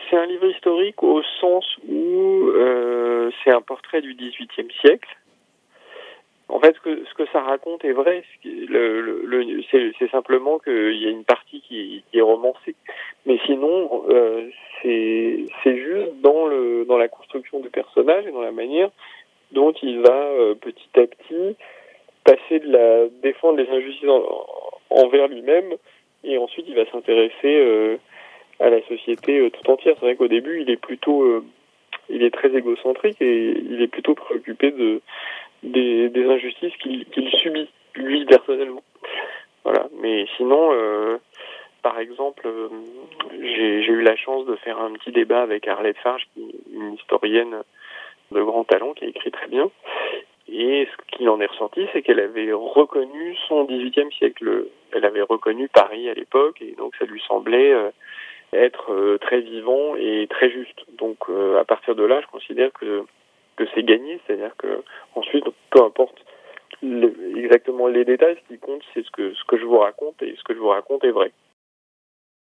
c'est un livre historique au sens où c'est un portrait du XVIIIe siècle. En fait, ce que ça raconte est vrai. C'est simplement qu'il y a une partie qui est romancée. Mais sinon, c'est juste dans la construction du personnage et dans la manière dont il va petit à petit passer défendre les injustices envers lui-même, et ensuite il va s'intéresser à la société tout entière. C'est vrai qu'au début, il est très égocentrique et il est plutôt préoccupé des injustices qu'il subit, lui, personnellement. Voilà. Mais sinon, par exemple, j'ai eu la chance de faire un petit débat avec Arlette Farge, qui est une historienne de grand talent, qui a écrit très bien. Et ce qui en est ressorti, c'est qu'elle avait reconnu son XVIIIe siècle. Elle avait reconnu Paris à l'époque, et donc ça lui semblait être très vivant et très juste. Donc à partir de là, je considère que c'est gagné, c'est-à-dire que ensuite, peu importe exactement les détails, ce qui compte, c'est ce que je vous raconte, et ce que je vous raconte est vrai.